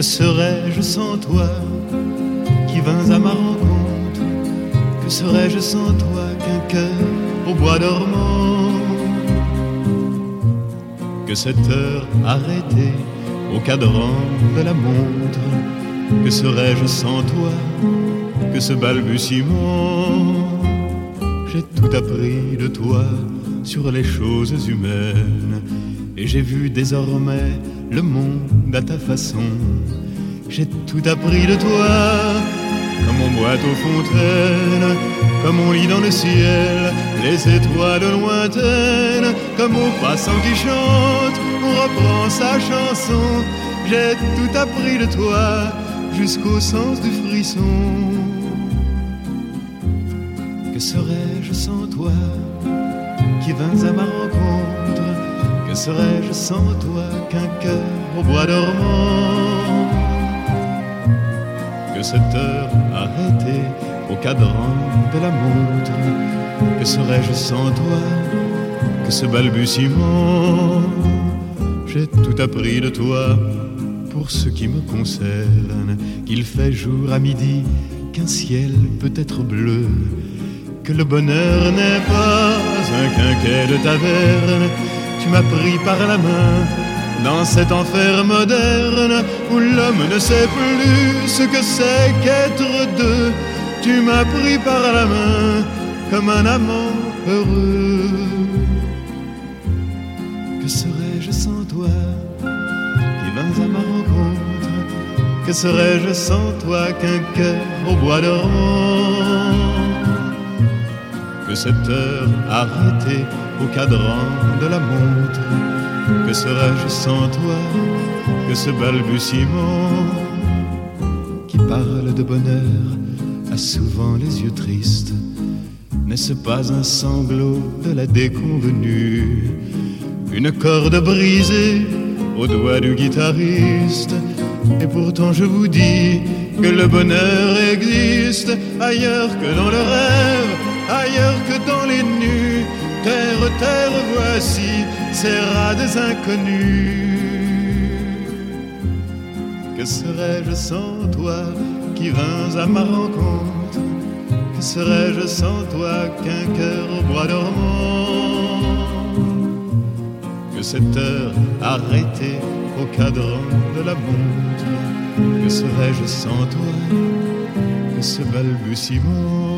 Que serais-je sans toi qui vins à ma rencontre? Que serais-je sans toi qu'un cœur au bois dormant? Que cette heure arrêtée au cadran de la montre? Que serais-je sans toi que ce balbutiement? J'ai tout appris de toi sur les choses humaines, et j'ai vu désormais le monde à ta façon. J'ai tout appris de toi, comme on boite aux fontaines, comme on lit dans le ciel les étoiles lointaines, comme au passant qui chante, on reprend sa chanson. J'ai tout appris de toi, jusqu'au sens du frisson. Que serais-je sans toi qui vins à ma rencontre? Que serais-je sans toi qu'un cœur au bois dormant? Que cette heure arrêtée au cadran de la montre? Que serais-je sans toi que ce balbutiement? J'ai tout appris de toi pour ce qui me concerne, qu'il fait jour à midi, qu'un ciel peut être bleu, que le bonheur n'est pas un quinquet de taverne. Tu m'as pris par la main dans cet enfer moderne où l'homme ne sait plus ce que c'est qu'être deux. Tu m'as pris par la main comme un amant heureux. Que serais-je sans toi qui vins à ma rencontre? Que serais-je sans toi qu'un cœur au bois dormant? Que cette heure arrêtée au cadran de la montre? Que serais-je sans toi que ce balbutiement qui parle de bonheur a souvent les yeux tristes? N'est-ce pas un sanglot de la déconvenue? Une corde brisée au doigt du guitariste? Et pourtant je vous dis que le bonheur existe ailleurs que dans le rêve, ailleurs que dans les nues. Terre, terre, voici ces rades inconnus. Que serais-je sans toi qui vins à ma rencontre? Que serais-je sans toi qu'un cœur au bois dormant? Que cette heure arrêtée au cadran de la montre? Que serais-je sans toi que ce balbutiement?